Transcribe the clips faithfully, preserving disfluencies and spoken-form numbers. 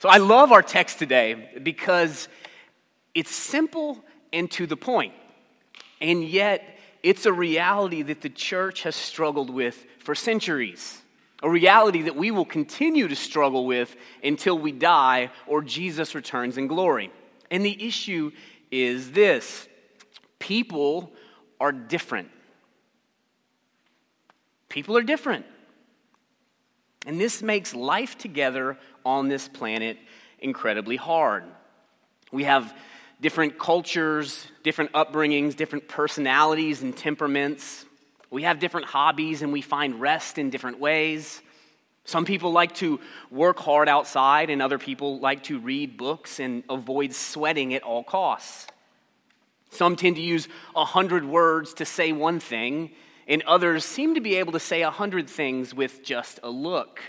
So I love our text today because it's simple and to the point. And yet, it's a reality that the church has struggled with for centuries. A reality that we will continue to struggle with until we die or Jesus returns in glory. And the issue is this: people are different. People are different. And this makes life together on this planet incredibly hard. We have different cultures, different upbringings, different personalities and temperaments. We have different hobbies and we find rest in different ways. Some people like to work hard outside and other people like to read books and avoid sweating at all costs. Some tend to use a hundred words to say one thing, and others seem to be able to say a hundred things with just a look.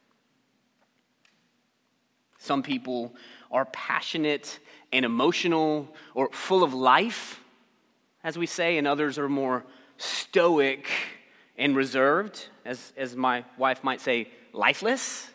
Some people are passionate and emotional or full of life, as we say, and others are more stoic and reserved, as, as my wife might say, lifeless.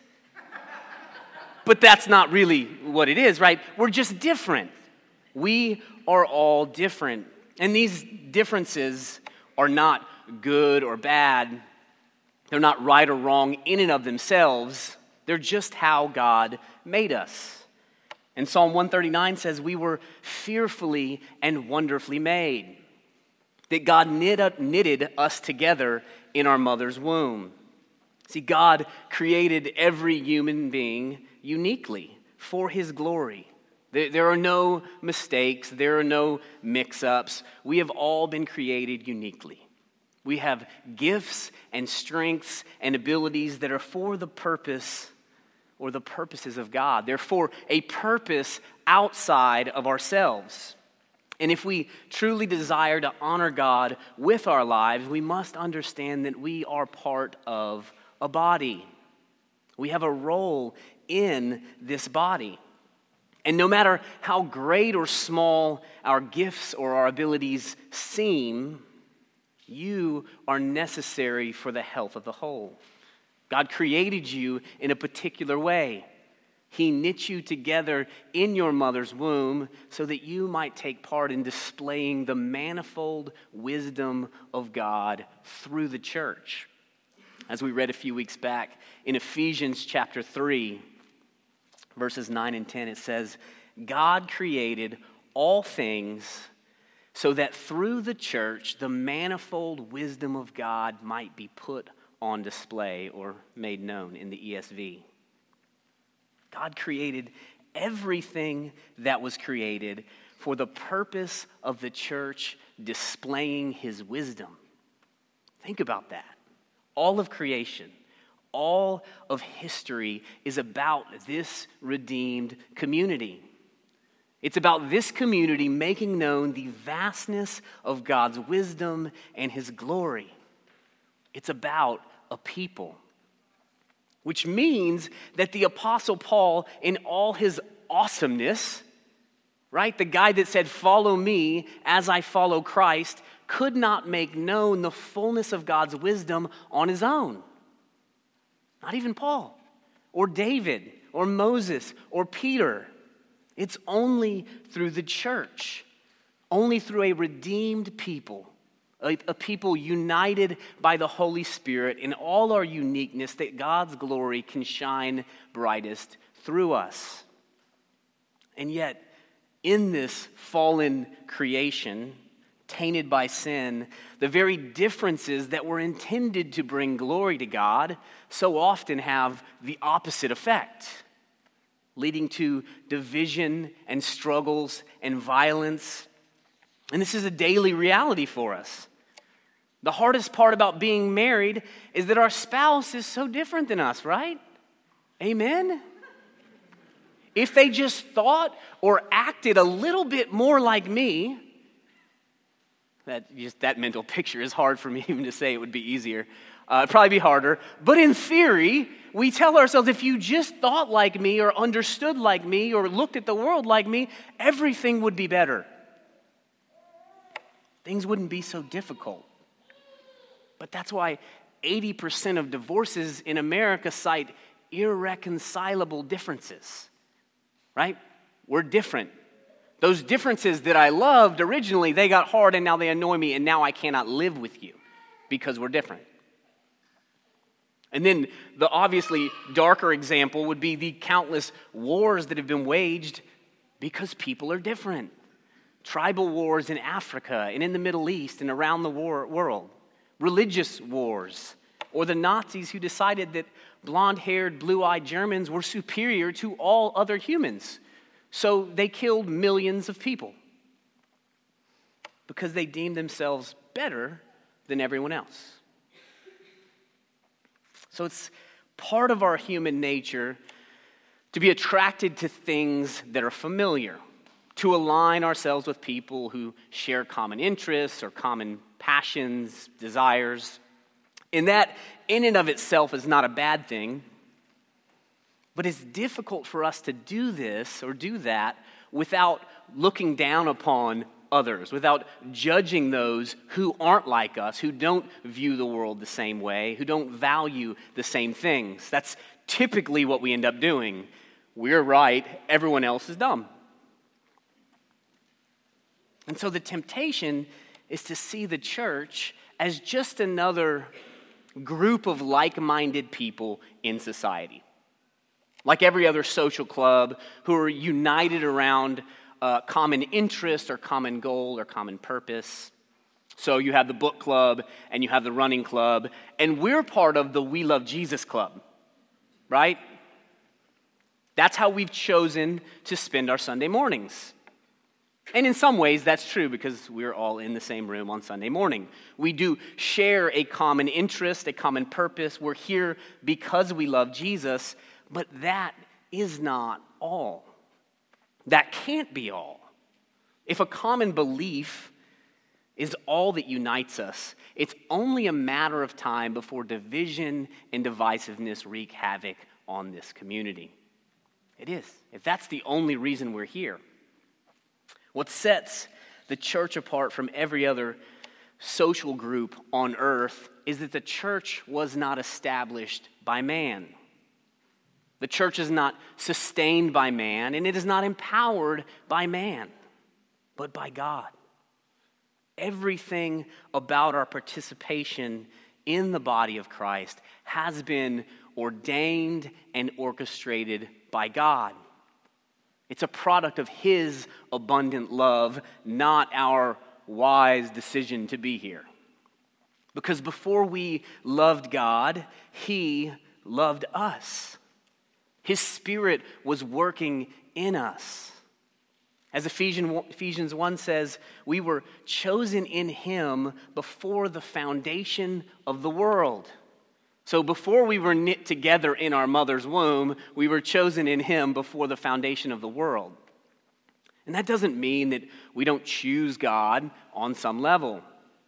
But that's not really what it is, right? We're just different. We are all different. And these differences are not good or bad. They're not right or wrong in and of themselves. They're just how God made us. And Psalm one thirty-nine says we were fearfully and wonderfully made. That God knit, knitted us together in our mother's womb. See, God created every human being uniquely for His glory. There, there are no mistakes. There are no mix-ups. We have all been created uniquely. We have gifts and strengths and abilities that are for the purpose or the purposes of God. They're for a purpose outside of ourselves. And if we truly desire to honor God with our lives, we must understand that we are part of a body. We have a role in this body. And no matter how great or small our gifts or our abilities seem, you are necessary for the health of the whole. God created you in a particular way. He knit you together in your mother's womb so that you might take part in displaying the manifold wisdom of God through the church. As we read a few weeks back in Ephesians chapter three, verses nine and ten, it says, God created all things so that through the church the manifold wisdom of God might be put on display or made known in the E S V. God created everything that was created for the purpose of the church displaying His wisdom. Think about that. All of creation, all of history is about this redeemed community. It's about this community making known the vastness of God's wisdom and His glory. It's about a people. Which means that the Apostle Paul, in all his awesomeness, right, the guy that said, follow me as I follow Christ, could not make known the fullness of God's wisdom on his own. Not even Paul, or David, or Moses, or Peter. It's only through the church, only through a redeemed people, a, a people united by the Holy Spirit in all our uniqueness, that God's glory can shine brightest through us. And yet, in this fallen creation, tainted by sin, the very differences that were intended to bring glory to God so often have the opposite effect, leading to division and struggles and violence. And this is a daily reality for us. The hardest part about being married is that our spouse is so different than us, right? Amen? If they just thought or acted a little bit more like me, that just that mental picture is hard for me even to say. It would be easier. Uh, it'd probably be harder. But in theory, we tell ourselves, if you just thought like me or understood like me or looked at the world like me, everything would be better. Things wouldn't be so difficult. But that's why eighty percent of divorces in America cite irreconcilable differences. right? We're different. Those differences that I loved originally, they got hard and now they annoy me, and now I cannot live with you because we're different. And then the obviously darker example would be the countless wars that have been waged because people are different. Tribal wars in Africa and in the Middle East and around the war- world. Religious wars. Or the Nazis who decided that blonde-haired, blue-eyed Germans were superior to all other humans. So they killed millions of people because they deemed themselves better than everyone else. So it's part of our human nature to be attracted to things that are familiar, to align ourselves with people who share common interests or common passions, desires. And that, in and of itself, is not a bad thing. But it's difficult for us to do this or do that without looking down upon others, without judging those who aren't like us, who don't view the world the same way, who don't value the same things. That's typically what we end up doing. We're right, everyone else is dumb. And so the temptation is to see the church as just another group of like-minded people in society. Like every other social club who are united around a common interest or common goal or common purpose. So you have the book club and you have the running club, and we're part of the We Love Jesus club, right? That's how we've chosen to spend our Sunday mornings. And in some ways, that's true because we're all in the same room on Sunday morning. We do share a common interest, a common purpose. We're here because we love Jesus, but that is not all. That can't be all. If a common belief is all that unites us, it's only a matter of time before division and divisiveness wreak havoc on this community. It is. If that's the only reason we're here. What sets the church apart from every other social group on earth is that the church was not established by man. The church is not sustained by man, and it is not empowered by man, but by God. Everything about our participation in the body of Christ has been ordained and orchestrated by God. It's a product of His abundant love, not our wise decision to be here. Because before we loved God, He loved us. His Spirit was working in us. As Ephesians one says, we were chosen in Him before the foundation of the world. So before we were knit together in our mother's womb, we were chosen in Him before the foundation of the world. And that doesn't mean that we don't choose God on some level.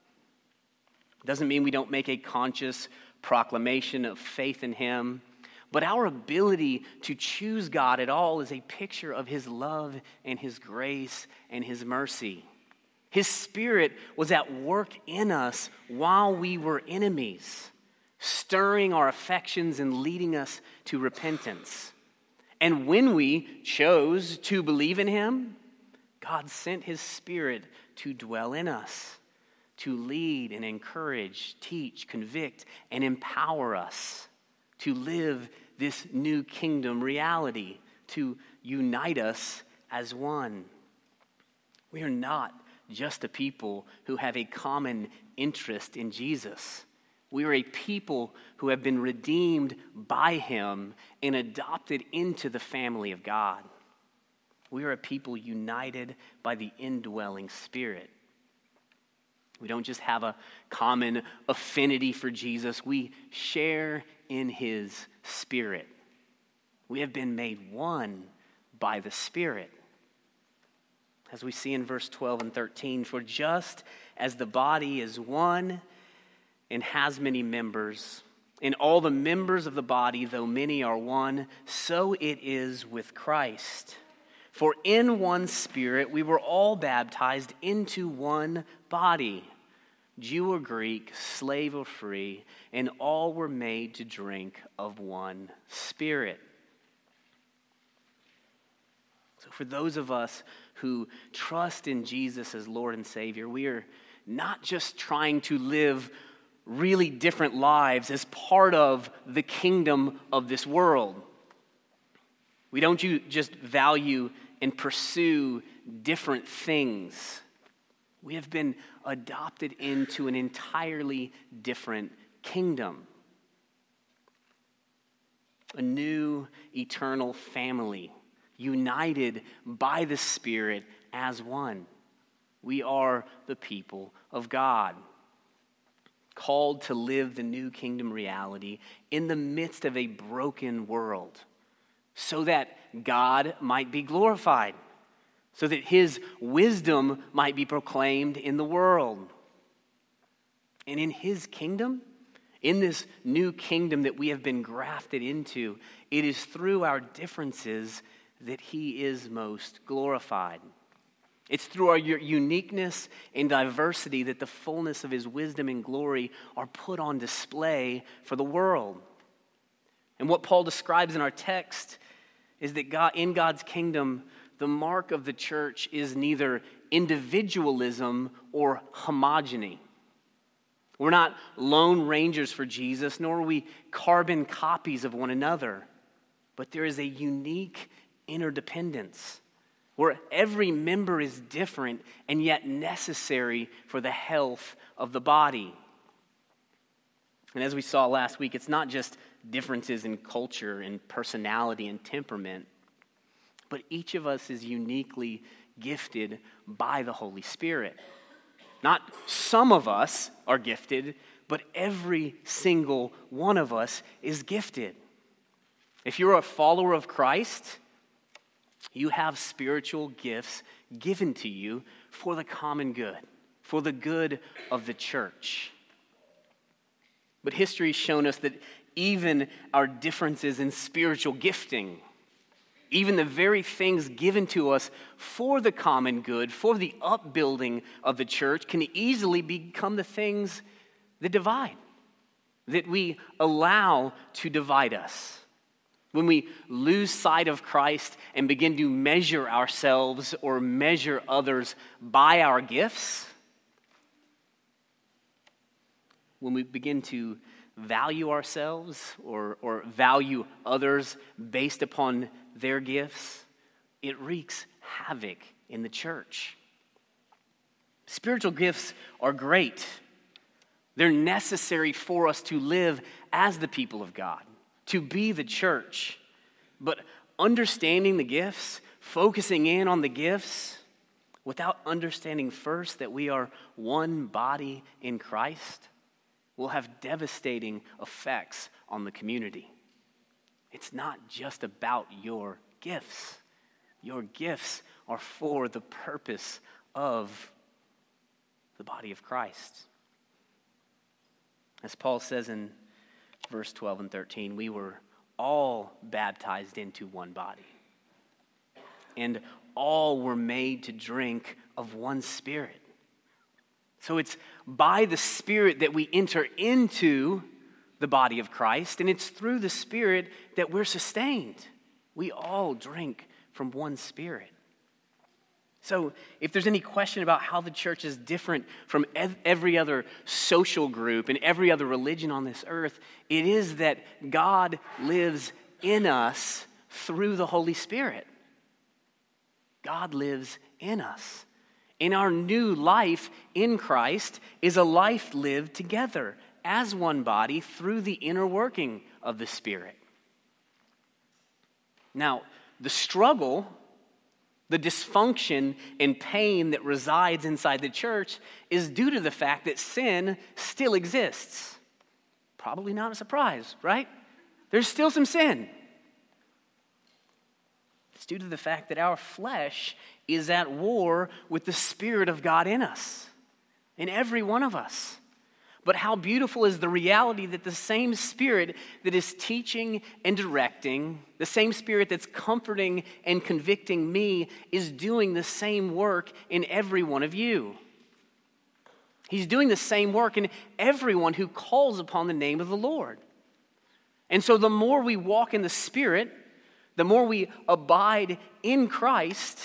It doesn't mean we don't make a conscious proclamation of faith in Him. But our ability to choose God at all is a picture of His love and His grace and His mercy. His Spirit was at work in us while we were enemies, stirring our affections and leading us to repentance. And when we chose to believe in Him, God sent His Spirit to dwell in us, to lead and encourage, teach, convict, and empower us to live this new kingdom reality, to unite us as one. We are not just a people who have a common interest in Jesus. We are a people who have been redeemed by Him and adopted into the family of God. We are a people united by the indwelling Spirit. We don't just have a common affinity for Jesus. We share in His Spirit. We have been made one by the Spirit. As we see in verse twelve and thirteen, for just as the body is one and has many members, and all the members of the body, though many, are one, so it is with Christ. For in one Spirit we were all baptized into one body, Jew or Greek, slave or free, and all were made to drink of one Spirit. So for those of us who trust in Jesus as Lord and Savior, we are not just trying to live really different lives as part of the kingdom of this world. We don't just value and pursue different things. We have been adopted into an entirely different kingdom. A new eternal family, united by the Spirit as one. We are the people of God, called to live the new kingdom reality in the midst of a broken world, so that God might be glorified, so that his wisdom might be proclaimed in the world. And in his kingdom, in this new kingdom that we have been grafted into, it is through our differences that he is most glorified. It's through our uniqueness and diversity that the fullness of his wisdom and glory are put on display for the world. And what Paul describes in our text is that God, in God's kingdom, the mark of the church is neither individualism or homogeny. We're not lone rangers for Jesus, nor are we carbon copies of one another. But there is a unique interdependence where every member is different and yet necessary for the health of the body. And as we saw last week, it's not just differences in culture and personality and temperament, but each of us is uniquely gifted by the Holy Spirit. Not some of us are gifted, but every single one of us is gifted. If you're a follower of Christ, you have spiritual gifts given to you for the common good, for the good of the church. But history has shown us that even our differences in spiritual gifting, even the very things given to us for the common good, for the upbuilding of the church, can easily become the things that divide, that we allow to divide us. When we lose sight of Christ and begin to measure ourselves or measure others by our gifts, when we begin to value ourselves or, or value others based upon their gifts, it wreaks havoc in the church. Spiritual gifts are great. They're necessary for us to live as the people of God, to be the church. But understanding the gifts, focusing in on the gifts, without understanding first that we are one body in Christ, will have devastating effects on the community. It's not just about your gifts. Your gifts are for the purpose of the body of Christ. As Paul says in verse twelve and thirteen, we were all baptized into one body, and all were made to drink of one Spirit. So it's by the Spirit that we enter into the body of Christ, and it's through the Spirit that we're sustained. We all drink from one Spirit. So if there's any question about how the church is different from ev- every other social group and every other religion on this earth, it is that God lives in us through the Holy Spirit. God lives in us. And our new life in Christ is a life lived together as one body through the inner working of the Spirit. Now, the struggle, the dysfunction and pain that resides inside the church is due to the fact that sin still exists. Probably not a surprise, right? There's still some sin. It's due to the fact that our flesh is at war with the Spirit of God in us, in every one of us. But how beautiful is the reality that the same Spirit that is teaching and directing, the same Spirit that's comforting and convicting me, is doing the same work in every one of you. He's doing the same work in everyone who calls upon the name of the Lord. And so the more we walk in the Spirit, The more we abide in Christ,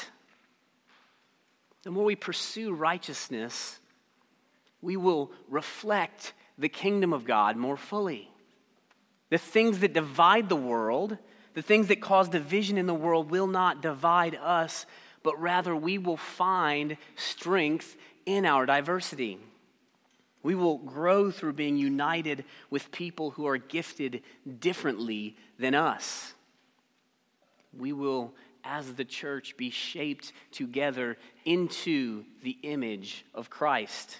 the more we pursue righteousness, we will reflect the kingdom of God more fully. The things that divide the world, the things that cause division in the world will not divide us, but rather we will find strength in our diversity. We will grow through being united with people who are gifted differently than us. We will, as the church, be shaped together into the image of Christ.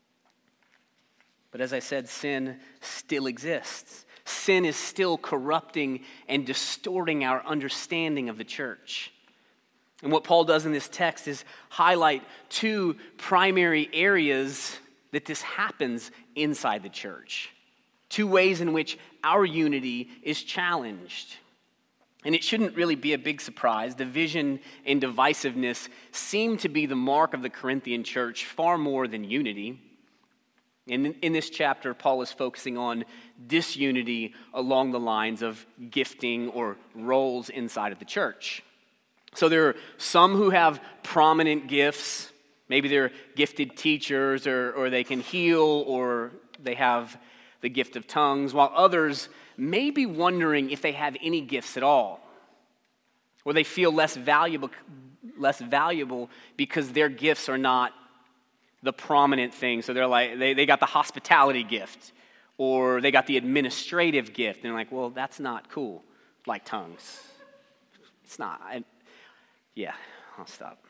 But as I said, sin still exists. Sin is still corrupting and distorting our understanding of the church. And what Paul does in this text is highlight two primary areas that this happens inside the church. Two ways in which our unity is challenged. And it shouldn't really be a big surprise. Division and divisiveness seem to be the mark of the Corinthian church far more than unity. And in, in this chapter, Paul is focusing on disunity along the lines of gifting or roles inside of the church. So there are some who have prominent gifts. Maybe they're gifted teachers, or, or they can heal, or they have the gift of tongues, while others may be wondering if they have any gifts at all, or they feel less valuable, less valuable because their gifts are not the prominent thing. So they're like, they, they got the hospitality gift, or they got the administrative gift. And they're like, well, that's not cool, like tongues. It's not. I, yeah, I'll stop.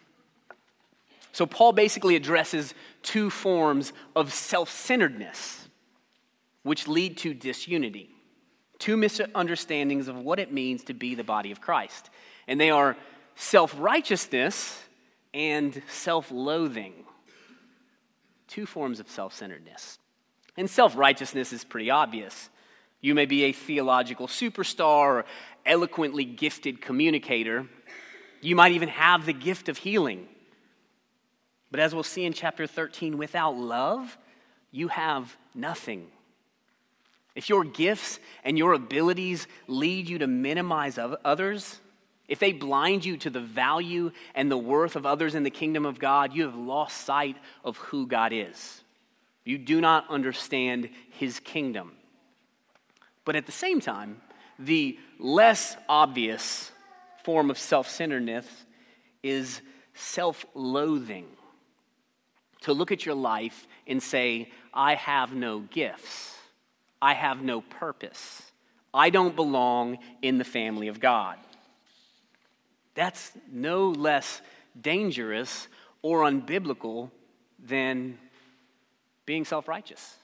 So Paul basically addresses two forms of self-centeredness, which lead to disunity. Two misunderstandings of what it means to be the body of Christ. And they are self-righteousness and self-loathing. Two forms of self-centeredness. And self-righteousness is pretty obvious. You may be a theological superstar or eloquently gifted communicator. You might even have the gift of healing. But as we'll see in chapter thirteen, without love, you have nothing. If your gifts and your abilities lead you to minimize others, if they blind you to the value and the worth of others in the kingdom of God, you have lost sight of who God is. You do not understand his kingdom. But at the same time, the less obvious form of self-centeredness is self-loathing. To look at your life and say, I have no gifts. I have no purpose. I don't belong in the family of God. That's no less dangerous or unbiblical than being self-righteous.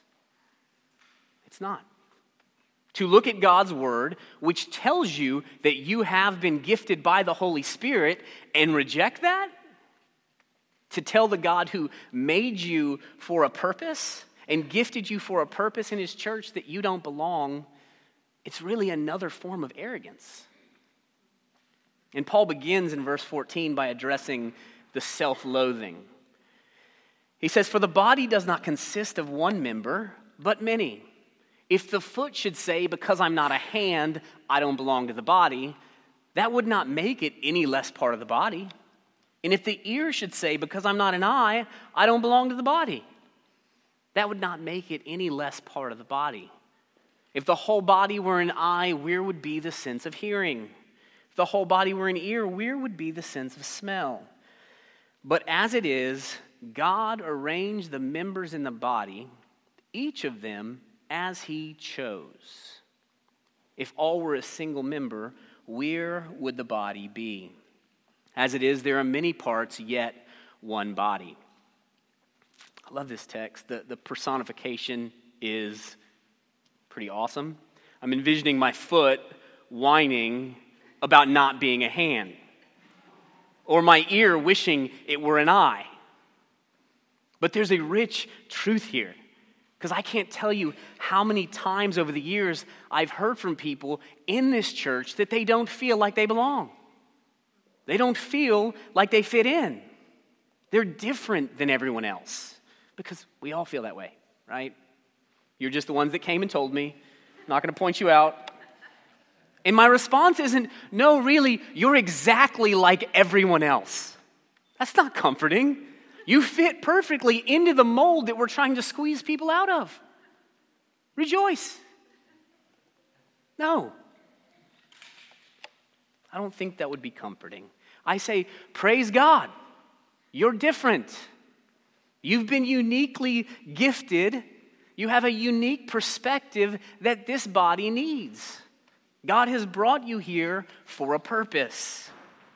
It's not. To look at God's word, which tells you that you have been gifted by the Holy Spirit, and reject that, to tell the God who made you for a purpose and gifted you for a purpose in his church that you don't belong, it's really another form of arrogance. And Paul begins in verse fourteen by addressing the self-loathing. He says, "For the body does not consist of one member, but many. If the foot should say, because I'm not a hand, I don't belong to the body, that would not make it any less part of the body. And if the ear should say, because I'm not an eye, I don't belong to the body, that would not make it any less part of the body. If the whole body were an eye, where would be the sense of hearing? If the whole body were an ear, where would be the sense of smell? But as it is, God arranged the members in the body, each of them as he chose. If all were a single member, where would the body be? As it is, there are many parts, yet one body." I love this text. The, the personification is pretty awesome. I'm envisioning my foot whining about not being a hand, or my ear wishing it were an eye. But there's a rich truth here, because I can't tell you how many times over the years I've heard from people in this church that they don't feel like they belong. They don't feel like they fit in. They're different than everyone else, because we all feel that way, right? You're just the ones that came and told me. I'm not going to point you out. And my response isn't, no, really, you're exactly like everyone else. That's not comforting. You fit perfectly into the mold that we're trying to squeeze people out of. Rejoice. No. I don't think that would be comforting. I say, praise God. You're different. You've been uniquely gifted. You have a unique perspective that this body needs. God has brought you here for a purpose.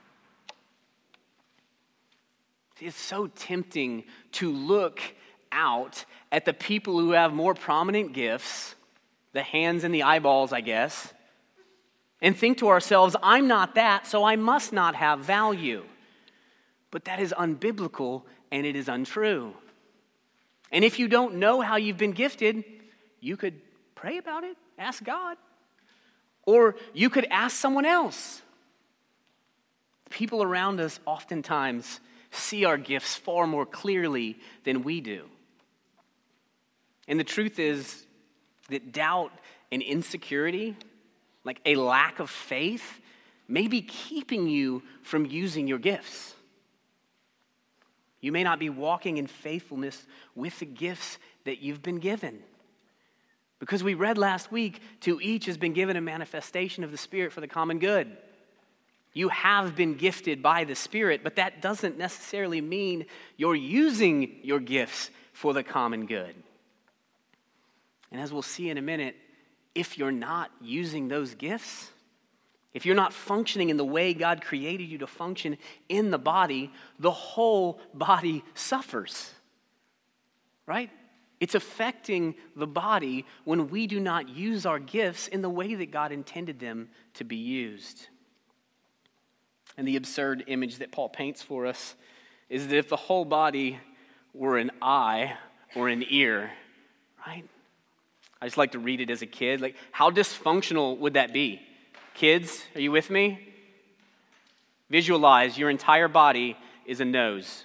It's so tempting to look out at the people who have more prominent gifts, the hands and the eyeballs, I guess, and think to ourselves, I'm not that, so I must not have value. But that is unbiblical and it is untrue. And if you don't know how you've been gifted, you could pray about it, ask God. Or you could ask someone else. People around us oftentimes see our gifts far more clearly than we do. And the truth is that doubt and insecurity, like a lack of faith, may be keeping you from using your gifts. You may not be walking in faithfulness with the gifts that you've been given. Because we read last week, to each has been given a manifestation of the Spirit for the common good. You have been gifted by the Spirit, but that doesn't necessarily mean you're using your gifts for the common good. And as we'll see in a minute, if you're not using those gifts, if you're not functioning in the way God created you to function in the body, the whole body suffers. Right? It's affecting the body when we do not use our gifts in the way that God intended them to be used. And the absurd image that Paul paints for us is that if the whole body were an eye or an ear, right? I just like to read it as a kid. Like, how dysfunctional would that be? Kids, are you with me? Visualize your entire body is a nose.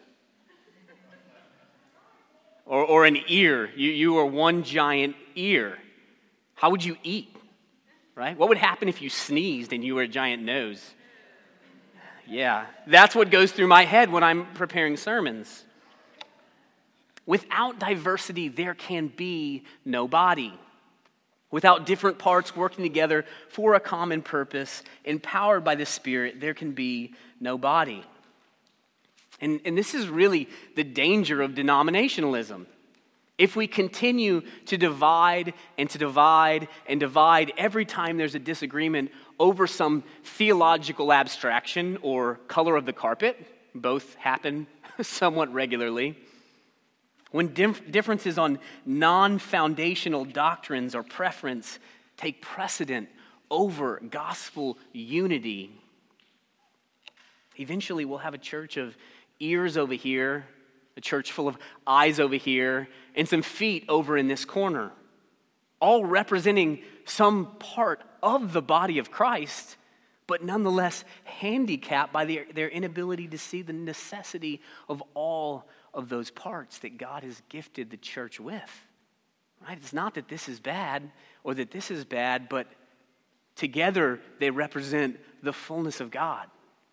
Or, or an ear. You, you are one giant ear. How would you eat? Right? What would happen if you sneezed and you were a giant nose? Yeah, that's what goes through my head when I'm preparing sermons. Without diversity, there can be no body. Without different parts working together for a common purpose, empowered by the Spirit, there can be no body. And, and this is really the danger of denominationalism. If we continue to divide and to divide and divide every time there's a disagreement over some theological abstraction or color of the carpet, both happen somewhat regularly, when dif- differences on non-foundational doctrines or preference take precedent over gospel unity, eventually we'll have a church of ears over here, a church full of eyes over here, and some feet over in this corner, all representing some part of the body of Christ, but nonetheless handicapped by their, their inability to see the necessity of all of those parts that God has gifted the church with. Right? It's not that this is bad or that this is bad, but together they represent the fullness of God.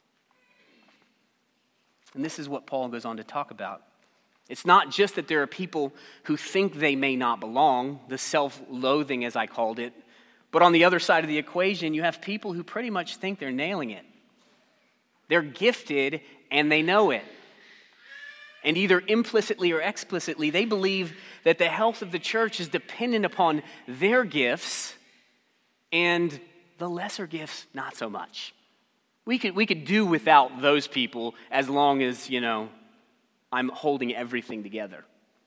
And this is what Paul goes on to talk about. It's not just that there are people who think they may not belong, the self-loathing as I called it, but on the other side of the equation, you have people who pretty much think they're nailing it. They're gifted and they know it. And either implicitly or explicitly, they believe that the health of the church is dependent upon their gifts and the lesser gifts, not so much. We could we could do without those people as long as, you know, I'm holding everything together.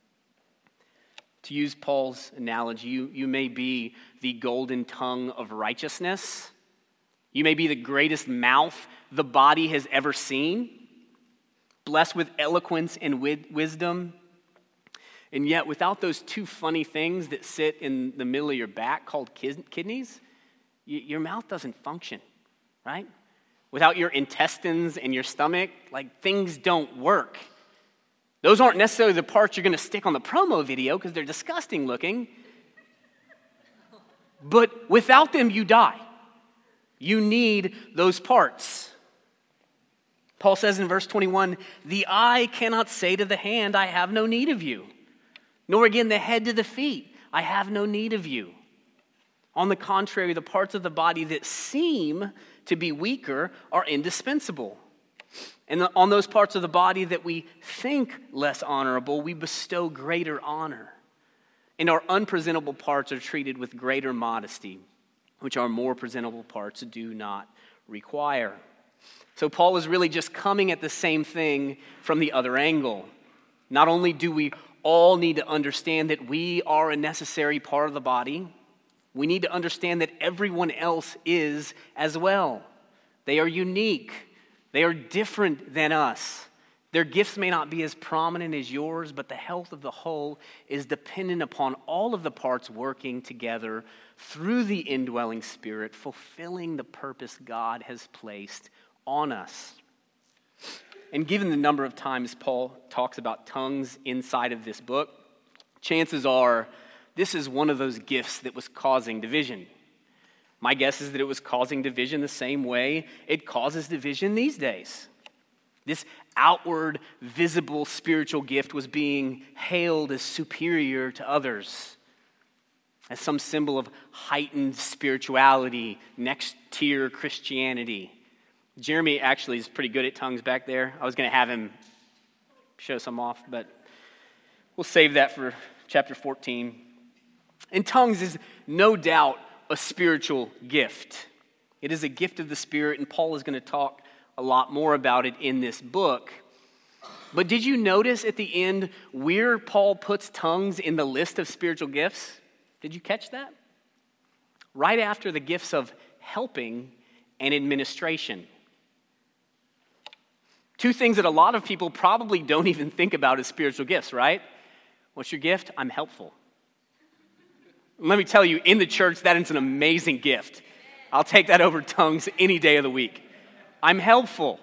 To use Paul's analogy, you, you may be the golden tongue of righteousness. You may be the greatest mouth the body has ever seen, blessed with eloquence and with wisdom. And yet, without those two funny things that sit in the middle of your back called kidneys, you, your mouth doesn't function, right? Without your intestines and your stomach, like, things don't work. Those aren't necessarily the parts you're going to stick on the promo video because they're disgusting looking. But without them, you die. You need those parts. Paul says in verse twenty-one, the eye cannot say to the hand, I have no need of you. Nor again the head to the feet, I have no need of you. On the contrary, the parts of the body that seem to be weaker are indispensable. And on those parts of the body that we think less honorable, we bestow greater honor. And our unpresentable parts are treated with greater modesty, which our more presentable parts do not require. So Paul is really just coming at the same thing from the other angle. Not only do we all need to understand that we are a necessary part of the body, we need to understand that everyone else is as well. They are unique. They are different than us. Their gifts may not be as prominent as yours, but the health of the whole is dependent upon all of the parts working together through the indwelling Spirit, fulfilling the purpose God has placed on us. And given the number of times Paul talks about tongues inside of this book, chances are this is one of those gifts that was causing division. My guess is that it was causing division the same way it causes division these days. This outward, visible spiritual gift was being hailed as superior to others, as some symbol of heightened spirituality, next-tier Christianity. Jeremy actually is pretty good at tongues back there. I was going to have him show some off, but we'll save that for chapter fourteen. And tongues is no doubt a spiritual gift. It is a gift of the Spirit, and Paul is going to talk a lot more about it in this book. But did you notice at the end where Paul puts tongues in the list of spiritual gifts? Did you catch that? Right after the gifts of helping and administration. Two things that a lot of people probably don't even think about as spiritual gifts, right? What's your gift? I'm helpful. Let me tell you, in the church, that is an amazing gift. I'll take that over tongues any day of the week. I'm helpful.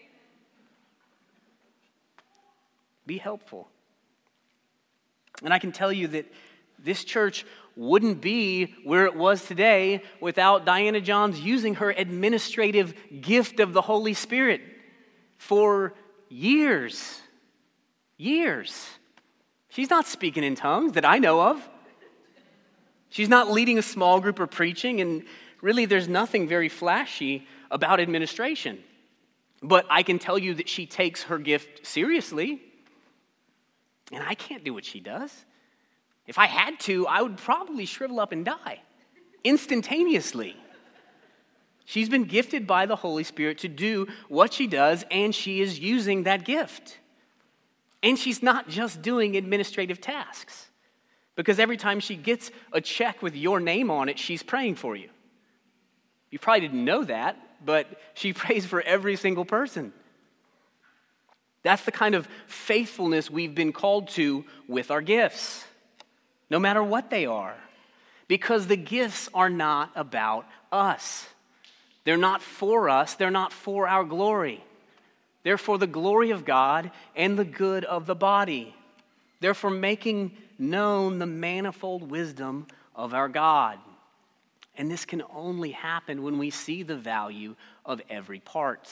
Be helpful. And I can tell you that this church wouldn't be where it was today without Diana Johns using her administrative gift of the Holy Spirit for years. Years. She's not speaking in tongues that I know of. She's not leading a small group or preaching, and really there's nothing very flashy about administration. But I can tell you that she takes her gift seriously, and I can't do what she does. If I had to, I would probably shrivel up and die instantaneously. She's been gifted by the Holy Spirit to do what she does, and she is using that gift. And she's not just doing administrative tasks, because every time she gets a check with your name on it, she's praying for you. You probably didn't know that, but she prays for every single person. That's the kind of faithfulness we've been called to with our gifts, no matter what they are, because the gifts are not about us. They're not for us. They're not for our glory. They're for the glory of God and the good of the body. They're for making known the manifold wisdom of our God. And this can only happen when we see the value of every part.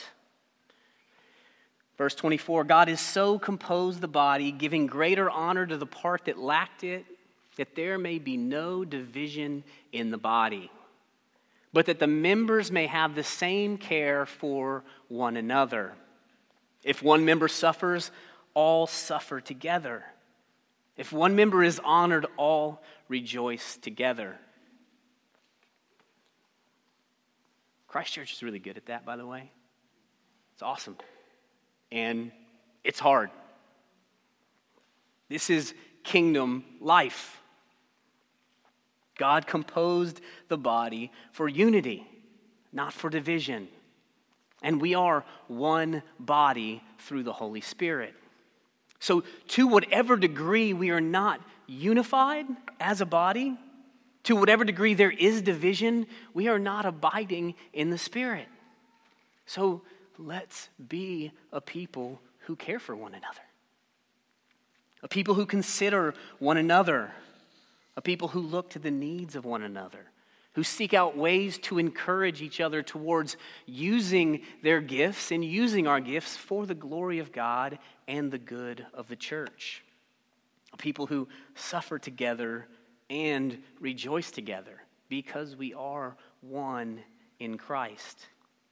Verse twenty-four, God has so composed the body, giving greater honor to the part that lacked it, that there may be no division in the body, but that the members may have the same care for one another. If one member suffers, all suffer together. If one member is honored, all rejoice together. Christ Church is really good at that, by the way. It's awesome. And it's hard. This is kingdom life. God composed the body for unity, not for division. And we are one body through the Holy Spirit. So to whatever degree we are not unified as a body, to whatever degree there is division, we are not abiding in the Spirit. So let's be a people who care for one another. A people who consider one another. A people who look to the needs of one another. who seek out ways to encourage each other towards using their gifts and using our gifts for the glory of God and the good of the church. People who suffer together and rejoice together because we are one in Christ.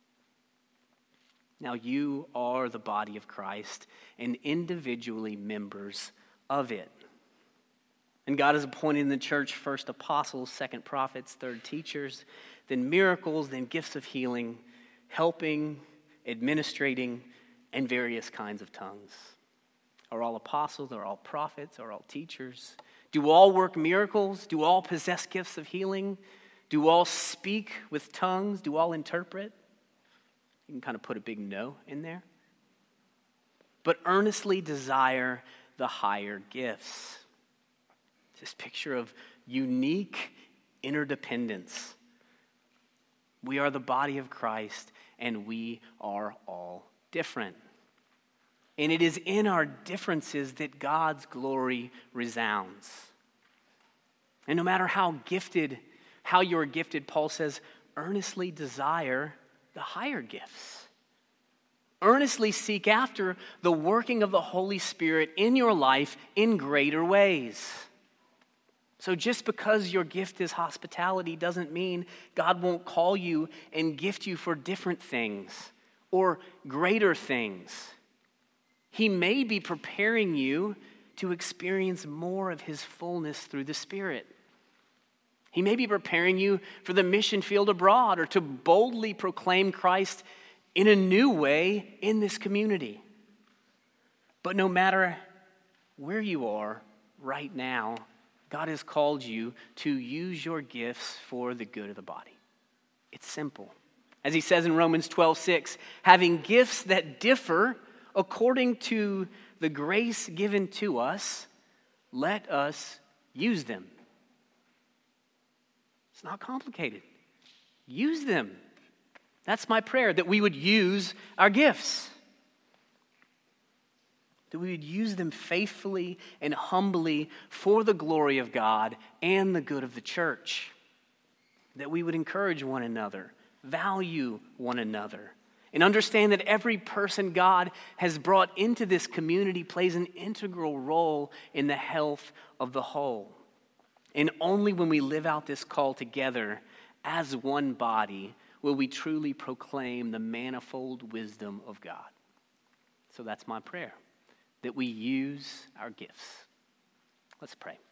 Now you are the body of Christ and individually members of it. And God has appointed in the church first apostles, second prophets, third teachers, then miracles, then gifts of healing, helping, administrating, and various kinds of tongues. Are all apostles? Are all prophets? Are all teachers? Do all work miracles? Do all possess gifts of healing? Do all speak with tongues? Do all interpret? You can kind of put a big no in there. But earnestly desire the higher gifts. This picture of unique interdependence. We are the body of Christ, and we are all different. And it is in our differences that God's glory resounds. And no matter how gifted, how you're gifted, Paul says, earnestly desire the higher gifts. Earnestly seek after the working of the Holy Spirit in your life in greater ways. So just because your gift is hospitality doesn't mean God won't call you and gift you for different things or greater things. He may be preparing you to experience more of his fullness through the Spirit. He may be preparing you for the mission field abroad or to boldly proclaim Christ in a new way in this community. But no matter where you are right now, God has called you to use your gifts for the good of the body. It's simple. As he says in Romans twelve six, having gifts that differ according to the grace given to us, let us use them. It's not complicated. Use them. That's my prayer, that we would use our gifts. That we would use them faithfully and humbly for the glory of God and the good of the church. That we would encourage one another, value one another, and understand that every person God has brought into this community plays an integral role in the health of the whole. And only when we live out this call together as one body will we truly proclaim the manifold wisdom of God. So that's my prayer, that we use our gifts. Let's pray.